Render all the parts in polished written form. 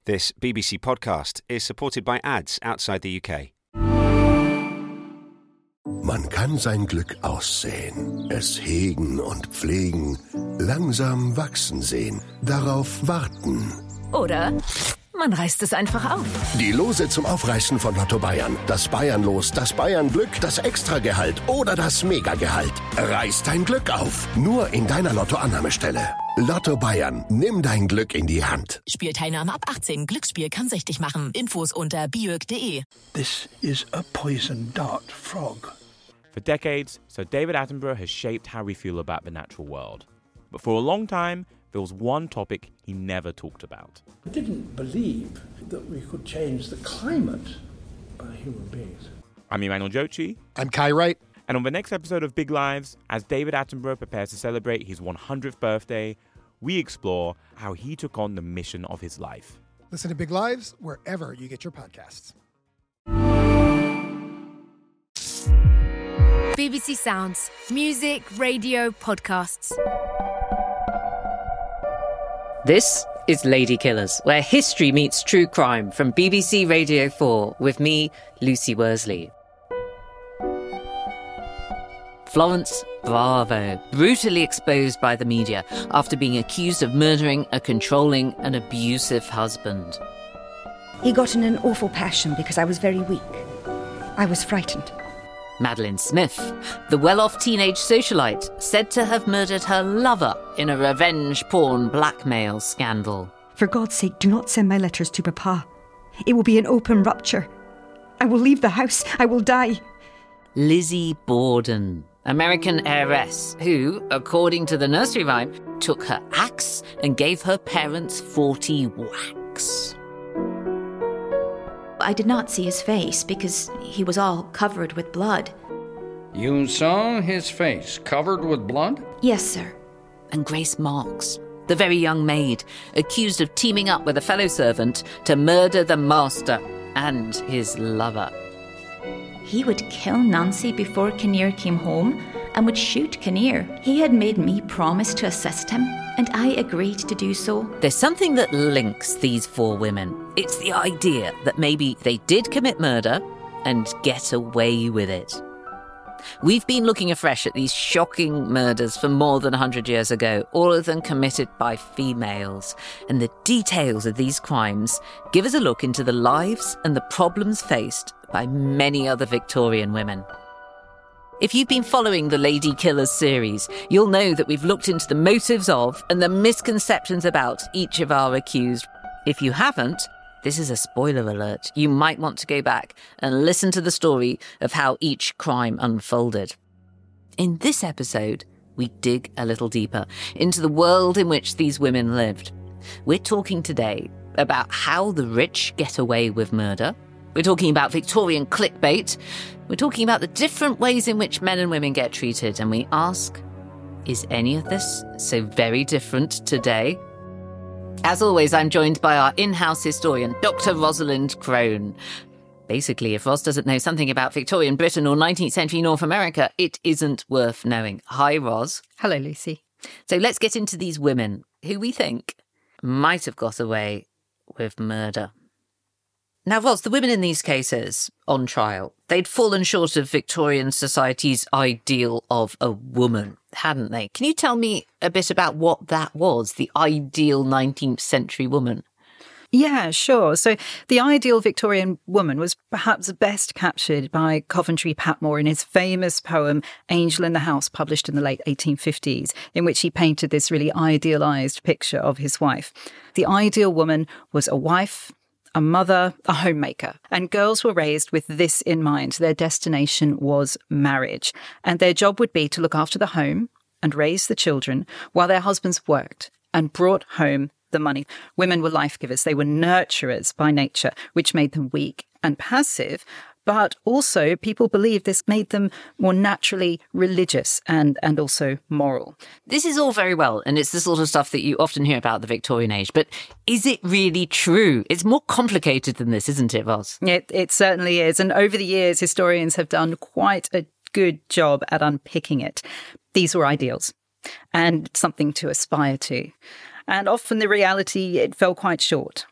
This BBC podcast is supported by ads outside the UK. Man kann sein Glück aussehen, es hegen und pflegen, langsam wachsen sehen, darauf warten. Oder man reißt es einfach auf. Die Lose zum Aufreißen von Lotto Bayern. Das Bayernlos, das Bayernglück, das Extragehalt oder das Megagehalt. Reiß dein Glück auf. Nur in deiner Lottoannahmestelle. Lotto Bayern. Nimm dein Glück in die Hand. Spielteilnahme ab 18. Glücksspiel kann süchtig machen. Infos unter biög.de. This is a poison dart frog. For decades, Sir David Attenborough has shaped how we feel about the natural world. But for a long time, there was one topic he never talked about. I didn't believe that we could change the climate by human beings. I'm Emmanuel Jochi. I'm Kai Wright. And on the next episode of Big Lives, as David Attenborough prepares to celebrate his 100th birthday, we explore how he took on the mission of his life. Listen to Big Lives wherever you get your podcasts. BBC Sounds. Music, radio, podcasts. This is Lady Killers, where history meets true crime, from BBC Radio 4 with me, Lucy Worsley. Florence Bravo, brutally exposed by the media after being accused of murdering a controlling and abusive husband. He got in an awful passion because I was very weak. I was frightened. Madeleine Smith, the well-off teenage socialite, said to have murdered her lover in a revenge porn blackmail scandal. For God's sake, do not send my letters to Papa. It will be an open rupture. I will leave the house. I will die. Lizzie Borden, American heiress who, according to the nursery rhyme, took her axe and gave her parents 40 whacks. I did not see his face because he was all covered with blood. You saw his face covered with blood? Yes, sir. And Grace Marks, the very young maid, accused of teaming up with a fellow servant to murder the master and his lover. He would kill Nancy before Kinnear came home and would shoot Kinnear. He had made me promise to assist him, and I agreed to do so. There's something that links these four women. It's the idea that maybe they did commit murder and get away with it. We've been looking afresh at these shocking murders from more than 100 years ago, all of them committed by females. And the details of these crimes give us a look into the lives and the problems faced by many other Victorian women. If you've been following the Lady Killers series, you'll know that we've looked into the motives of and the misconceptions about each of our accused. If you haven't, this is a spoiler alert. You might want to go back and listen to the story of how each crime unfolded. In this episode, we dig a little deeper into the world in which these women lived. We're talking today about how the rich get away with murder. We're talking about Victorian clickbait. We're talking about the different ways in which men and women get treated. And we ask, is any of this so very different today? As always, I'm joined by our in-house historian, Dr. Rosalind Crone. Basically, if Ros doesn't know something about Victorian Britain or 19th century North America, it isn't worth knowing. Hi, Ros. Hello, Lucy. So let's get into these women who we think might have got away with murder. Now, Ros, the women in these cases on trial, they'd fallen short of Victorian society's ideal of a woman, hadn't they? Can you tell me a bit about what that was, the ideal 19th century woman? Yeah, sure. So the ideal Victorian woman was perhaps best captured by Coventry Patmore in his famous poem Angel in the House, published in the late 1850s, in which he painted this really idealised picture of his wife. The ideal woman was a wife, a mother, a homemaker. And girls were raised with this in mind. Their destination was marriage. And their job would be to look after the home and raise the children while their husbands worked and brought home the money. Women were life givers. They were nurturers by nature, which made them weak and passive. But also people believed this made them more naturally religious and also moral. This is all very well, and it's the sort of stuff that you often hear about the Victorian age. But is it really true? It's more complicated than this, isn't it, Ros? It certainly is. And over the years, historians have done quite a good job at unpicking it. These were ideals and something to aspire to. And often the reality, it fell quite short.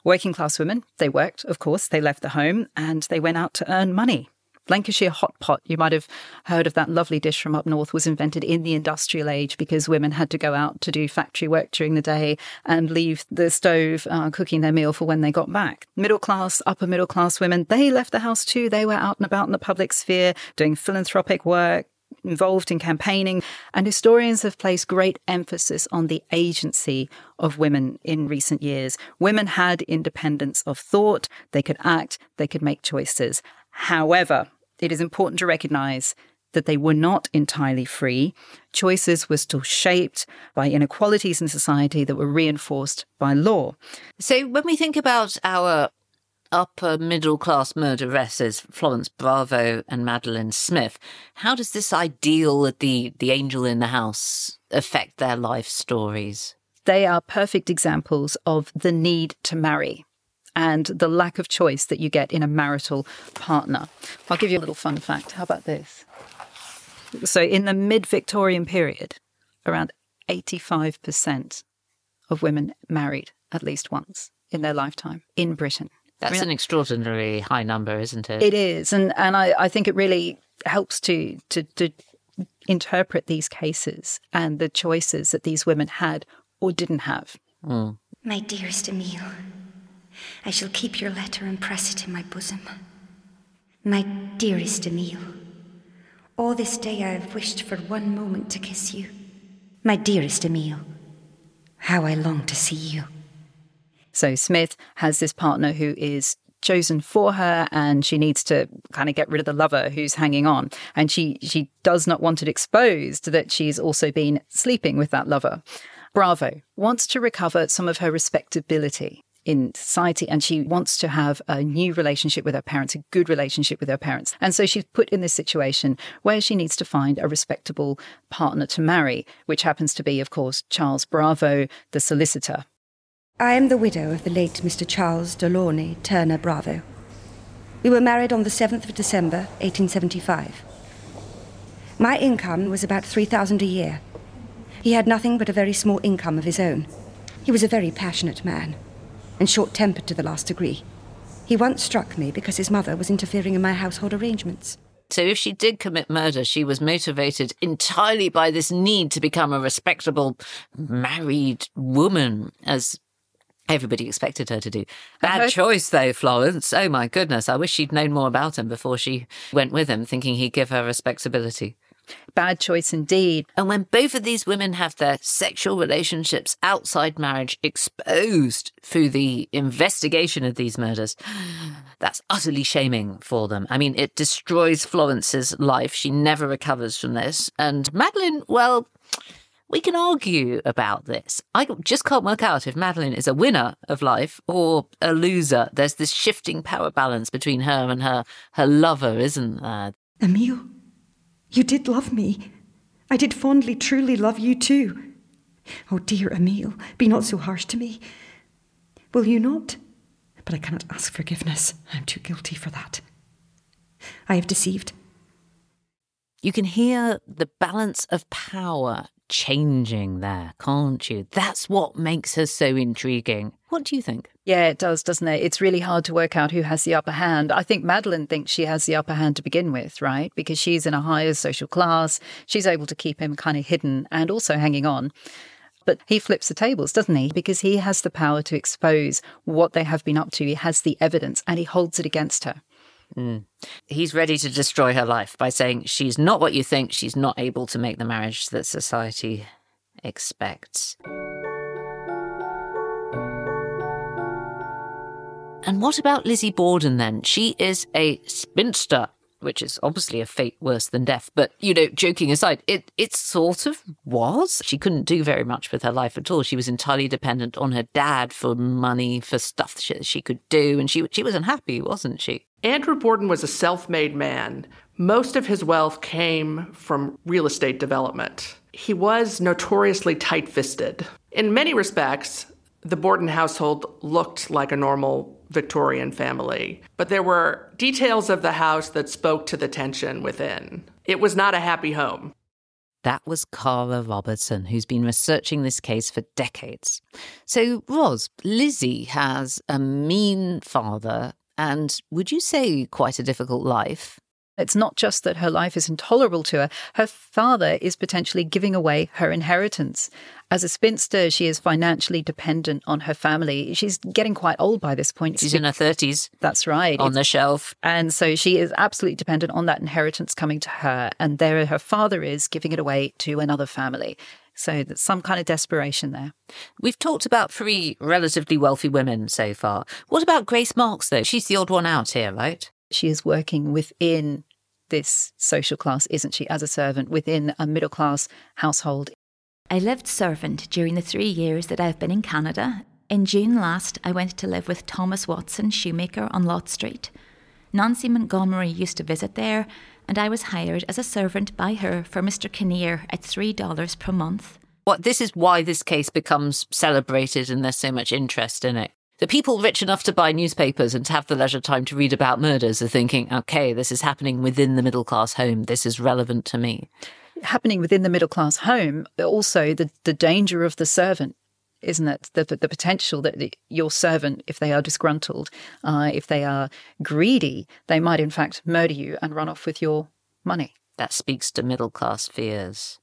Working class women, they worked, of course, they left the home and they went out to earn money. Lancashire hot pot, you might have heard of that lovely dish from up north, was invented in the industrial age because women had to go out to do factory work during the day and leave the stove cooking their meal for when they got back. Middle class, upper middle class women, they left the house too. They were out and about in the public sphere doing philanthropic work, involved in campaigning, and historians have placed great emphasis on the agency of women in recent years. Women had independence of thought, they could act, they could make choices. However, it is important to recognise that they were not entirely free. Choices were still shaped by inequalities in society that were reinforced by law. So when we think about our upper middle class murderesses, Florence Bravo and Madeleine Smith, how does this ideal of the angel in the house affect their life stories? They are perfect examples of the need to marry and the lack of choice that you get in a marital partner. I'll give you a little fun fact. How about this? So in the mid-Victorian period, around 85% of women married at least once in their lifetime in Britain. That's an extraordinarily high number, isn't it? It is. And I think it really helps to interpret these cases and the choices that these women had or didn't have. Mm. My dearest Emile, I shall keep your letter and press it in my bosom. My dearest Emile, all this day I have wished for one moment to kiss you. My dearest Emile, how I long to see you. So Smith has this partner who is chosen for her and she needs to kind of get rid of the lover who's hanging on. And she does not want it exposed that she's also been sleeping with that lover. Bravo wants to recover some of her respectability in society and she wants to have a new relationship with her parents, a good relationship with her parents. And so she's put in this situation where she needs to find a respectable partner to marry, which happens to be, of course, Charles Bravo, the solicitor. I am the widow of the late Mr. Charles Delaunay Turner Bravo. We were married on the 7th of December, 1875. My income was about £3,000 a year. He had nothing but a very small income of his own. He was a very passionate man and short-tempered to the last degree. He once struck me because his mother was interfering in my household arrangements. So if she did commit murder, she was motivated entirely by this need to become a respectable married woman, as everybody expected her to do. Bad choice, though, Florence. Oh, my goodness. I wish she'd known more about him before she went with him, thinking he'd give her respectability. Bad choice indeed. And when both of these women have their sexual relationships outside marriage exposed through the investigation of these murders, that's utterly shaming for them. I mean, it destroys Florence's life. She never recovers from this. And Madeleine, well, we can argue about this. I just can't work out if Madeleine is a winner of life or a loser. There's this shifting power balance between her and her lover, isn't there? Emile, you did love me. I did fondly, truly love you too. Oh, dear Emile, be not so harsh to me. Will you not? But I cannot ask forgiveness. I'm too guilty for that. I have deceived. You can hear the balance of power changing there, can't you? That's what makes her so intriguing. What do you think? Yeah, it does, doesn't it? It's really hard to work out who has the upper hand. I think Madeleine thinks she has the upper hand to begin with, right? Because she's in a higher social class. She's able to keep him kind of hidden and also hanging on. But he flips the tables, doesn't he? Because he has the power to expose what they have been up to. He has the evidence and he holds it against her. Mm. He's ready to destroy her life by saying she's not what you think, she's not able to make the marriage that society expects. And what about Lizzie Borden then? She is a spinster, which is obviously a fate worse than death. But, joking aside, it sort of was. She couldn't do very much with her life at all. She was entirely dependent on her dad for money, for stuff she could do. And she was unhappy, wasn't she? Andrew Borden was a self-made man. Most of his wealth came from real estate development. He was notoriously tight-fisted. In many respects, the Borden household looked like a normal Victorian family, but there were details of the house that spoke to the tension within. It was not a happy home. That was Cara Robertson, who's been researching this case for decades. So, Ros, Lizzie has a mean father and, would you say, quite a difficult life? It's not just that her life is intolerable to her. Her father is potentially giving away her inheritance. As a spinster, she is financially dependent on her family. She's getting quite old by this point. She's in her 30s. That's right. On the shelf. And so she is absolutely dependent on that inheritance coming to her. And there her father is giving it away to another family. So there's some kind of desperation there. We've talked about 3 relatively wealthy women so far. What about Grace Marks, though? She's the odd one out here, right? She is working within this social class, isn't she, as a servant within a middle-class household. I lived servant during the 3 years that I've been in Canada. In June last, I went to live with Thomas Watson, shoemaker, on Lot Street. Nancy Montgomery used to visit there, and I was hired as a servant by her for Mr. Kinnear at $3 per month. This is why this case becomes celebrated and there's so much interest in it. The people rich enough to buy newspapers and to have the leisure time to read about murders are thinking, OK, this is happening within the middle-class home. This is relevant to me. Happening within the middle-class home, also the danger of the servant, isn't it? The potential that your servant, if they are disgruntled, if they are greedy, they might in fact murder you and run off with your money. That speaks to middle-class fears.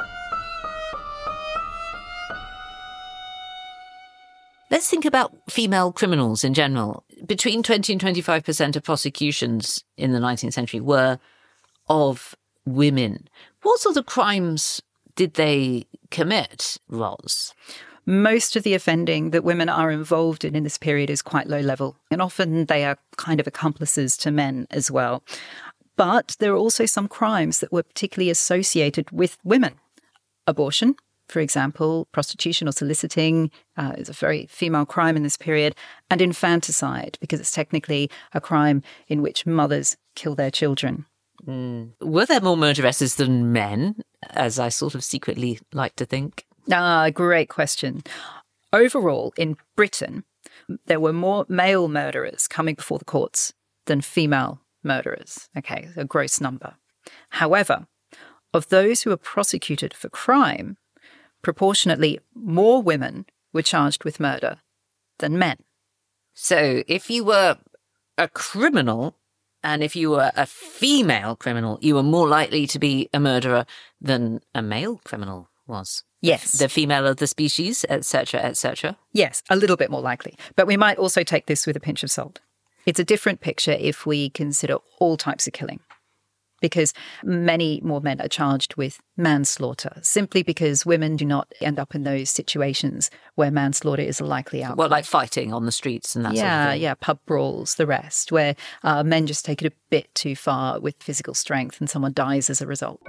Let's think about female criminals in general. Between 20 and 25% of prosecutions in the 19th century were of women. What sort of crimes did they commit, Ros? Most of the offending that women are involved in this period is quite low level, and often they are kind of accomplices to men as well. But there are also some crimes that were particularly associated with women. Abortion, for example, prostitution or soliciting is a very female crime in this period, and infanticide, because it's technically a crime in which mothers kill their children. Were there more murderesses than men, as I sort of secretly like to think? Great question. Overall, in Britain, there were more male murderers coming before the courts than female murderers. Okay, a gross number. However, of those who were prosecuted for crime, proportionately more women were charged with murder than men. So if you were a criminal and if you were a female criminal, you were more likely to be a murderer than a male criminal was. Yes. The female of the species, etc., etc. Yes, a little bit more likely. But we might also take this with a pinch of salt. It's a different picture if we consider all types of killing, because many more men are charged with manslaughter, simply because women do not end up in those situations where manslaughter is a likely outcome. Well, like fighting on the streets and that sort of thing. Yeah, pub brawls, the rest, where men just take it a bit too far with physical strength and someone dies as a result.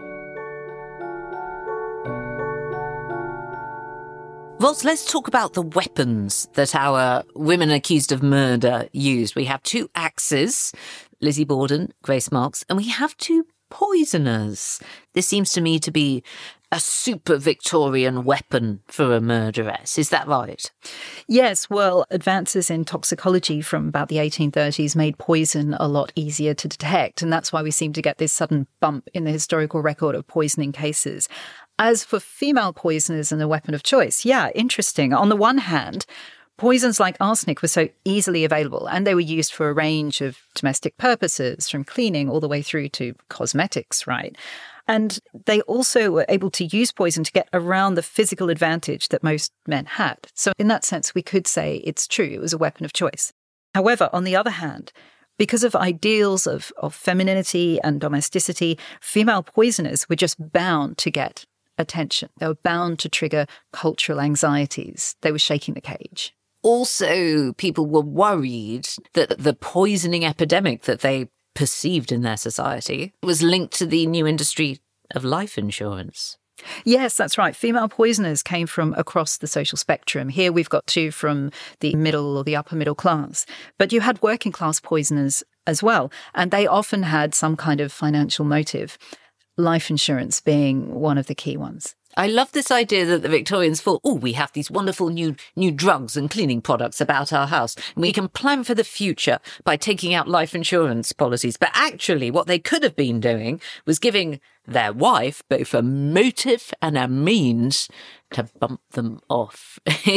Ros, let's talk about the weapons that our women accused of murder used. We have 2 axes, Lizzie Borden, Grace Marks, and we have 2 poisoners. This seems to me to be a super Victorian weapon for a murderess. Is that right? Yes, well, advances in toxicology from about the 1830s made poison a lot easier to detect, and that's why we seem to get this sudden bump in the historical record of poisoning cases. As for female poisoners and the weapon of choice, yeah, interesting. On the one hand, poisons like arsenic were so easily available, and they were used for a range of domestic purposes, from cleaning all the way through to cosmetics, right? And they also were able to use poison to get around the physical advantage that most men had. So in that sense, we could say it's true, it was a weapon of choice. However, on the other hand, because of ideals of femininity and domesticity, female poisoners were just bound to get attention. They were bound to trigger cultural anxieties. They were shaking the cage. Also, people were worried that the poisoning epidemic that they perceived in their society was linked to the new industry of life insurance. Yes, that's right. Female poisoners came from across the social spectrum. Here we've got 2 from the middle or the upper middle class. But you had working class poisoners as well, and they often had some kind of financial motive. Life insurance being one of the key ones. I love this idea that the Victorians thought, we have these wonderful new drugs and cleaning products about our house, and we can plan for the future by taking out life insurance policies. But actually, what they could have been doing was giving their wife both a motive and a means to bump them off.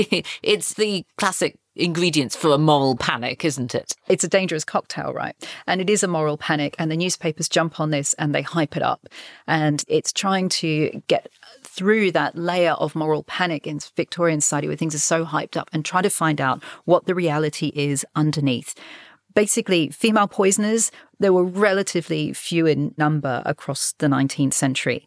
It's the classic ingredients for a moral panic, isn't it? It's a dangerous cocktail, right? And it is a moral panic, and the newspapers jump on this and they hype it up. And it's trying to get through that layer of moral panic in Victorian society where things are so hyped up and try to find out what the reality is underneath. Basically, female poisoners, there were relatively few in number across the 19th century.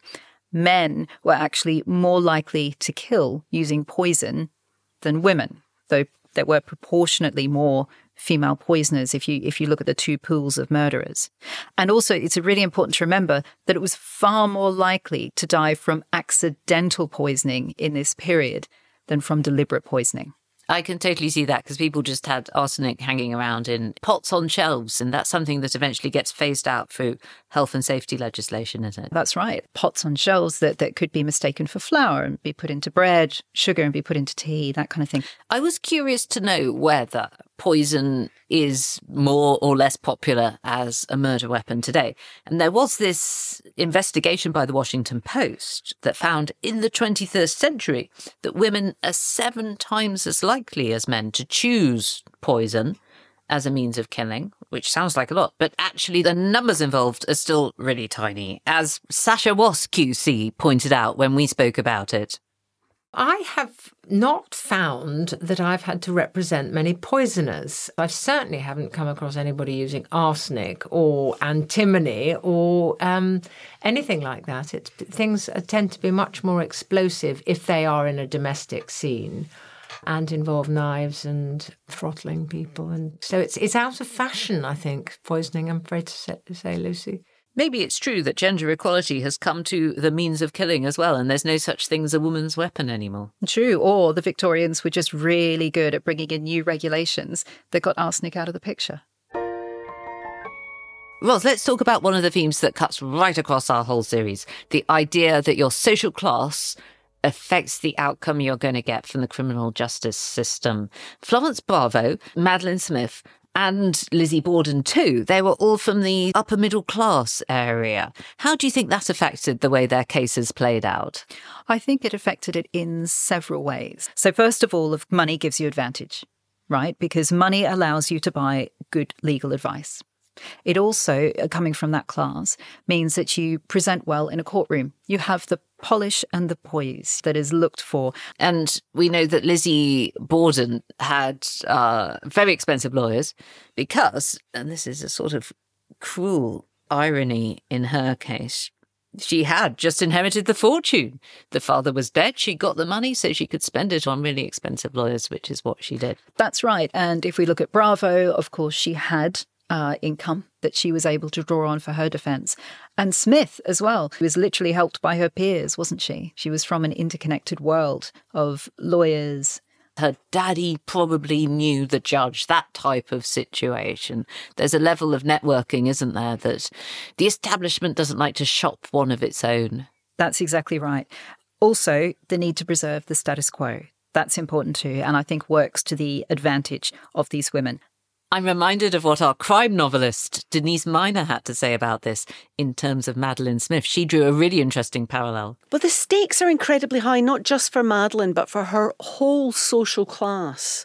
Men were actually more likely to kill using poison than women, though there were proportionately more female poisoners if you look at the two pools of murderers. And also, it's really important to remember that it was far more likely to die from accidental poisoning in this period than from deliberate poisoning. I can totally see that, because people just had arsenic hanging around in pots on shelves, and that's something that eventually gets phased out through health and safety legislation, isn't it? That's right. Pots on shelves that could be mistaken for flour and be put into bread, sugar and be put into tea, that kind of thing. I was curious to know whether poison is more or less popular as a murder weapon today. And there was this investigation by the Washington Post that found in the 21st century that women are 7 times as likely as men to choose poison as a means of killing, which sounds like a lot, but actually the numbers involved are still really tiny, as Sasha Wass QC pointed out when we spoke about it. I have not found that I've had to represent many poisoners. I certainly haven't come across anybody using arsenic or antimony or anything like that. Things tend to be much more explosive if they are in a domestic scene and involve knives and throttling people. And so it's out of fashion, I think, poisoning, I'm afraid to say, Lucy. Maybe it's true that gender equality has come to the means of killing as well, and there's no such thing as a woman's weapon anymore. True, or the Victorians were just really good at bringing in new regulations that got arsenic out of the picture. Roz, let's talk about one of the themes that cuts right across our whole series, the idea that your social class affects the outcome you're going to get from the criminal justice system. Florence Bravo, Madeleine Smith, and Lizzie Borden too, they were all from the upper middle class area. How do you think that affected the way their cases played out? I think it affected it in several ways. So first of all, if money gives you advantage, right? Because money allows you to buy good legal advice. It also, coming from that class, means that you present well in a courtroom. You have the polish and the poise that is looked for. And we know that Lizzie Borden had very expensive lawyers because, and this is a sort of cruel irony in her case, she had just inherited the fortune. The father was dead. She got the money so she could spend it on really expensive lawyers, which is what she did. That's right. And if we look at Bravo, of course, she had income that she was able to draw on for her defence. And Smith as well, who was literally helped by her peers, wasn't she? She was from an interconnected world of lawyers. Her daddy probably knew the judge, that type of situation. There's a level of networking, isn't there, that the establishment doesn't like to shop one of its own. That's exactly right. Also, the need to preserve the status quo. That's important too, and I think works to the advantage of these women. I'm reminded of what our crime novelist Denise Miner had to say about this in terms of Madeleine Smith. She drew a really interesting parallel. Well, the stakes are incredibly high, not just for Madeleine, but for her whole social class.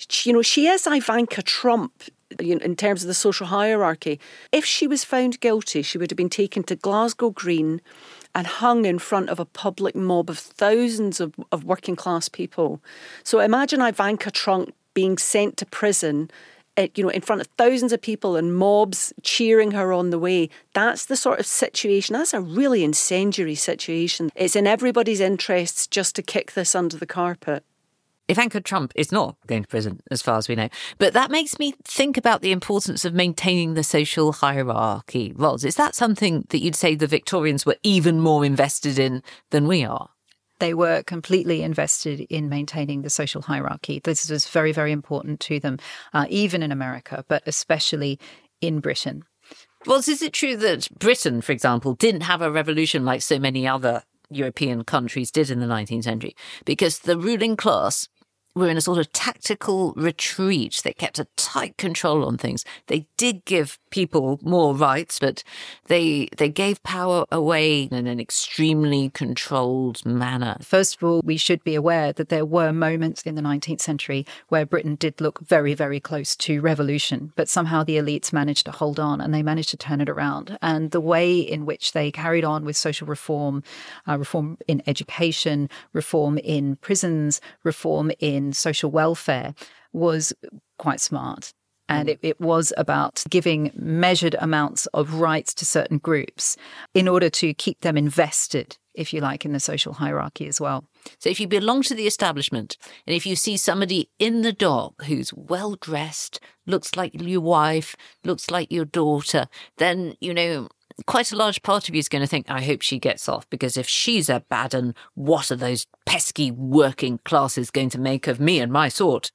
She is Ivanka Trump in terms of the social hierarchy. If she was found guilty, she would have been taken to Glasgow Green and hung in front of a public mob of thousands of working class people. So imagine Ivanka Trump being sent to prison in front of thousands of people and mobs cheering her on the way. That's the sort of situation. That's a really incendiary situation. It's in everybody's interests just to kick this under the carpet. Ivanka Trump is not going to prison, as far as we know. But that makes me think about the importance of maintaining the social hierarchy. Roz, is that something that you'd say the Victorians were even more invested in than we are? They were completely invested in maintaining the social hierarchy. This was very, very important to them, even in America, but especially in Britain. Well, is it true that Britain, for example, didn't have a revolution like so many other European countries did in the 19th century, because the ruling class were in a sort of tactical retreat. They kept a tight control on things. They did give people more rights, but they gave power away in an extremely controlled manner. First of all, we should be aware that there were moments in the 19th century where Britain did look very, very close to revolution, but somehow the elites managed to hold on and they managed to turn it around. And the way in which they carried on with social reform, reform in education, reform in prisons, reform in social welfare was quite smart. And it was about giving measured amounts of rights to certain groups in order to keep them invested, if you like, in the social hierarchy as well. So if you belong to the establishment and if you see somebody in the dock who's well-dressed, looks like your wife, looks like your daughter, then, you know, quite a large part of you is going to think, I hope she gets off, because if she's a bad un, what are those pesky working classes going to make of me and my sort?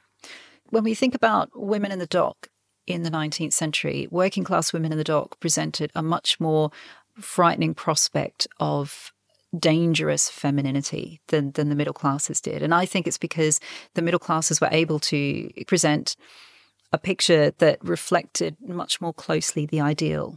When we think about women in the dock in the 19th century, working class women in the dock presented a much more frightening prospect of dangerous femininity than the middle classes did. And I think it's because the middle classes were able to present a picture that reflected much more closely the ideal.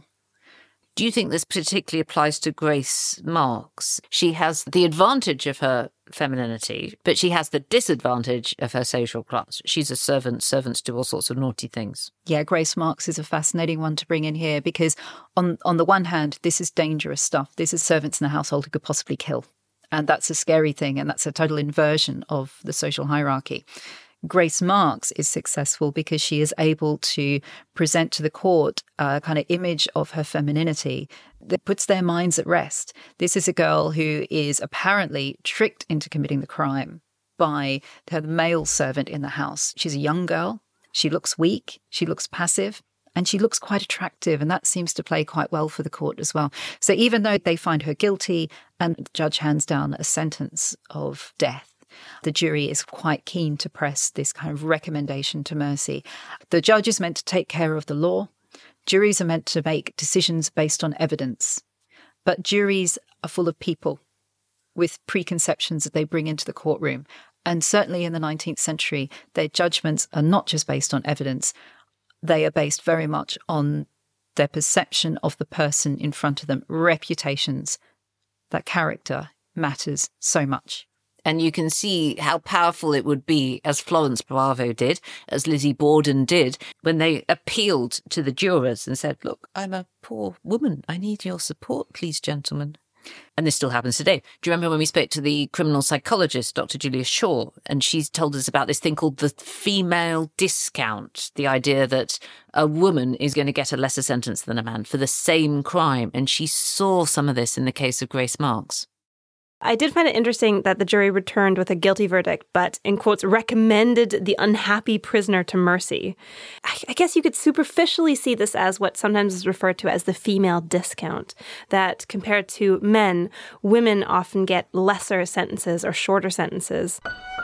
Do you think this particularly applies to Grace Marks? She has the advantage of her femininity, but she has the disadvantage of her social class. She's a servant. Servants do all sorts of naughty things. Yeah, Grace Marks is a fascinating one to bring in here because on the one hand, this is dangerous stuff. This is servants in the household who could possibly kill. And that's a scary thing. And that's a total inversion of the social hierarchy. Grace Marks is successful because she is able to present to the court a kind of image of her femininity that puts their minds at rest. This is a girl who is apparently tricked into committing the crime by her male servant in the house. She's a young girl. She looks weak. She looks passive. And she looks quite attractive, and that seems to play quite well for the court as well. So even though they find her guilty and the judge hands down a sentence of death, the jury is quite keen to press this kind of recommendation to mercy. The judge is meant to take care of the law. Juries are meant to make decisions based on evidence. But juries are full of people with preconceptions that they bring into the courtroom. And certainly in the 19th century, their judgments are not just based on evidence. They are based very much on their perception of the person in front of them, reputations. That character matters so much. And you can see how powerful it would be, as Florence Bravo did, as Lizzie Borden did, when they appealed to the jurors and said, look, I'm a poor woman. I need your support, please, gentlemen. And this still happens today. Do you remember when we spoke to the criminal psychologist, Dr. Julia Shaw, and she's told us about this thing called the female discount, the idea that a woman is going to get a lesser sentence than a man for the same crime. And she saw some of this in the case of Grace Marks. I did find it interesting that the jury returned with a guilty verdict, but, in quotes, recommended the unhappy prisoner to mercy. I guess you could superficially see this as what sometimes is referred to as the female discount, that compared to men, women often get lesser sentences or shorter sentences.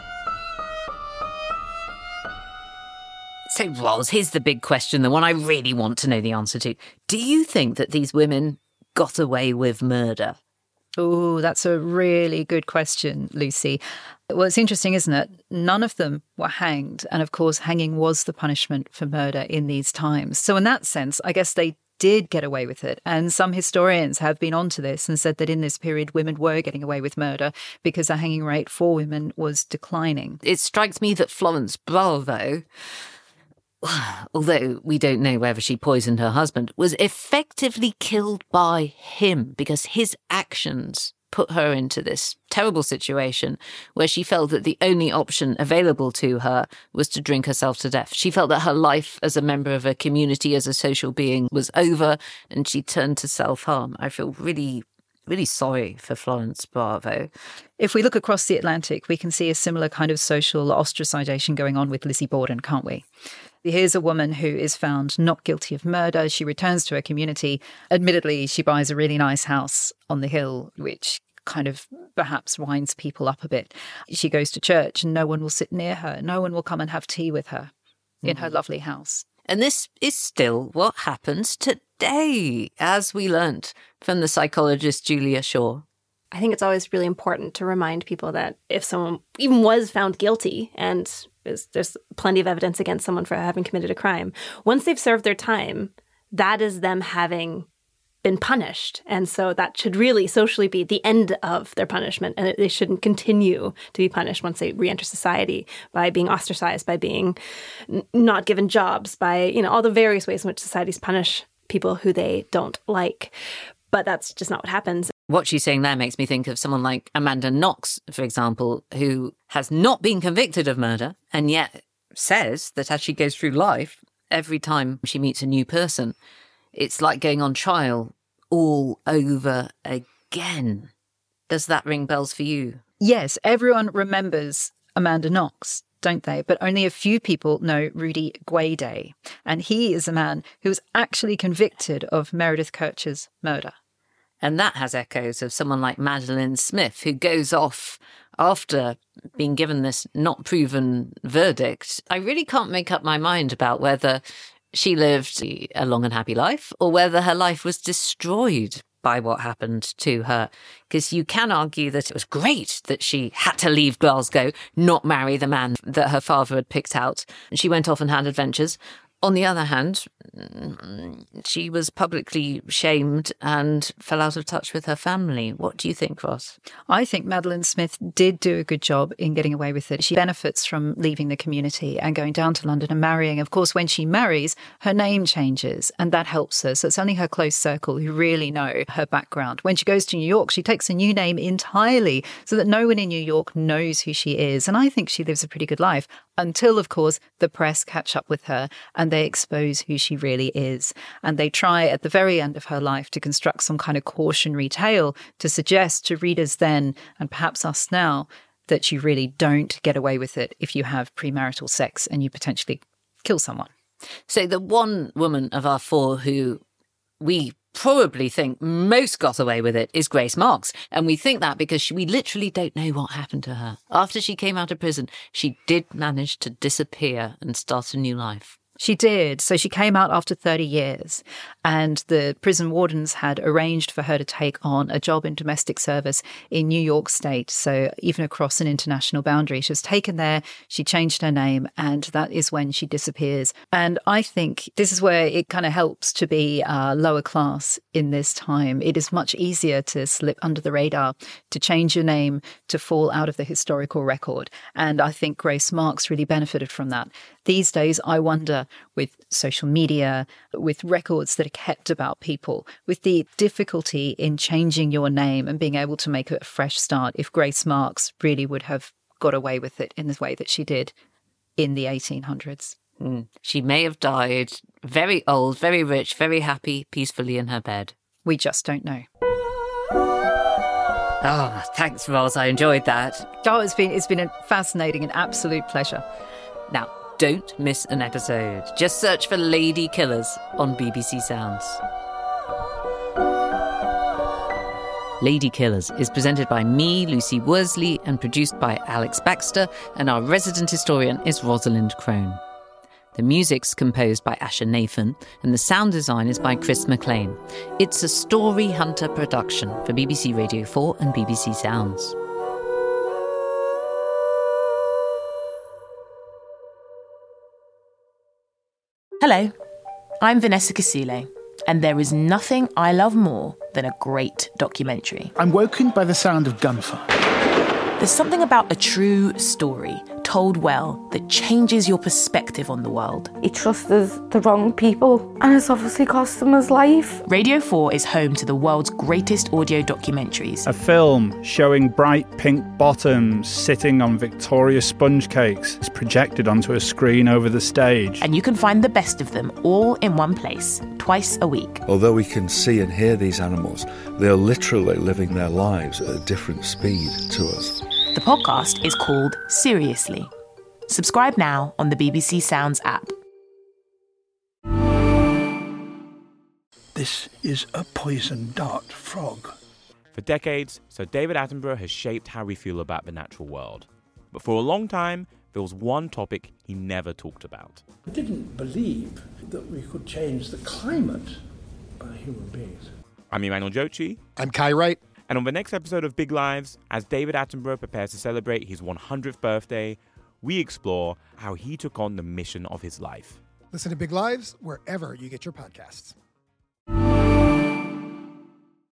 So, Roz, here's the big question, the one I really want to know the answer to. Do you think that these women got away with murder? Oh, that's a really good question, Lucy. Well, it's interesting, isn't it? None of them were hanged. And of course, hanging was the punishment for murder in these times. So in that sense, I guess they did get away with it. And some historians have been onto this and said that in this period, women were getting away with murder because the hanging rate for women was declining. It strikes me that Florence Bravo, although we don't know whether she poisoned her husband, was effectively killed by him because his actions put her into this terrible situation where she felt that the only option available to her was to drink herself to death. She felt that her life as a member of a community, as a social being, was over, and she turned to self-harm. I feel really sorry for Florence Bravo. If we look across the Atlantic, we can see a similar kind of social ostracization going on with Lizzie Borden, can't we? Here's a woman who is found not guilty of murder. She returns to her community. Admittedly, she buys a really nice house on the hill, which kind of perhaps winds people up a bit. She goes to church and no one will sit near her. No one will come and have tea with her in her lovely house. And this is still what happens today, as we learnt from the psychologist Julia Shaw. I think it's always really important to remind people that if someone even was found guilty and there's plenty of evidence against someone for having committed a crime, once they've served their time, that is them having been punished. And so that should really socially be the end of their punishment. And they shouldn't continue to be punished once they re-enter society by being ostracized, by being not given jobs, by, all the various ways in which societies punish people who they don't like. But that's just not what happens. What she's saying there makes me think of someone like Amanda Knox, for example, who has not been convicted of murder and yet says that as she goes through life, every time she meets a new person, it's like going on trial all over again. Does that ring bells for you? Yes, everyone remembers Amanda Knox, don't they? But only a few people know Rudy Guede. And he is a man who was actually convicted of Meredith Kercher's murder. And that has echoes of someone like Madeleine Smith, who goes off after being given this not proven verdict. I really can't make up my mind about whether she lived a long and happy life or whether her life was destroyed by what happened to her. Because you can argue that it was great that she had to leave Glasgow, not marry the man that her father had picked out. She went off and had adventures. On the other hand, she was publicly shamed and fell out of touch with her family. What do you think, Ross? I think Madeleine Smith did do a good job in getting away with it. She benefits from leaving the community and going down to London and marrying. Of course, when she marries, her name changes and that helps her. So it's only her close circle who really know her background. When she goes to New York, she takes a new name entirely so that no one in New York knows who she is. And I think she lives a pretty good life until, of course, the press catch up with her and they expose who she really is. And they try at the very end of her life to construct some kind of cautionary tale to suggest to readers then, and perhaps us now, that you really don't get away with it if you have premarital sex and you potentially kill someone. So the one woman of our four who we probably think most got away with it is Grace Marks. And we think that because we literally don't know what happened to her. After she came out of prison, she did manage to disappear and start a new life. She did. So she came out after 30 years and the prison wardens had arranged for her to take on a job in domestic service in New York State. So even across an international boundary, she was taken there. She changed her name and that is when she disappears. And I think this is where it kind of helps to be lower class in this time. It is much easier to slip under the radar, to change your name, to fall out of the historical record. And I think Grace Marks really benefited from that. These days, I wonder, with social media, with records that are kept about people, with the difficulty in changing your name and being able to make a fresh start, if Grace Marks really would have got away with it in the way that she did in the 1800s. She may have died very old, very rich, very happy, peacefully in her bed. We just don't know. Ah, thanks, Roz. I enjoyed that. Oh, it's been a fascinating and absolute pleasure. Now, don't miss an episode. Just search for Lady Killers on BBC Sounds. Lady Killers is presented by me, Lucy Worsley, and produced by Alex Baxter, and our resident historian is Rosalind Crone. The music's composed by Asher Nathan, and the sound design is by Chris McLean. It's a Story Hunter production for BBC Radio 4 and BBC Sounds. Hello, I'm Vanessa Casile, and there is nothing I love more than a great documentary. I'm woken by the sound of gunfire. There's something about a true story, told well, that changes your perspective on the world. He trusted the wrong people, and it's obviously cost him his life. Radio 4 is home to the world's greatest audio documentaries. A film showing bright pink bottoms sitting on Victoria sponge cakes is projected onto a screen over the stage. And you can find the best of them all in one place, twice a week. Although we can see and hear these animals, they are literally living their lives at a different speed to us. The podcast is called Seriously. Subscribe now on the BBC Sounds app. This is a poison dart frog. For decades, Sir David Attenborough has shaped how we feel about the natural world. But for a long time, there was one topic he never talked about. I didn't believe that we could change the climate by human beings. I'm Emmanuel Jochi. I'm Kai Wright. And on the next episode of Big Lives, as David Attenborough prepares to celebrate his 100th birthday, we explore how he took on the mission of his life. Listen to Big Lives wherever you get your podcasts.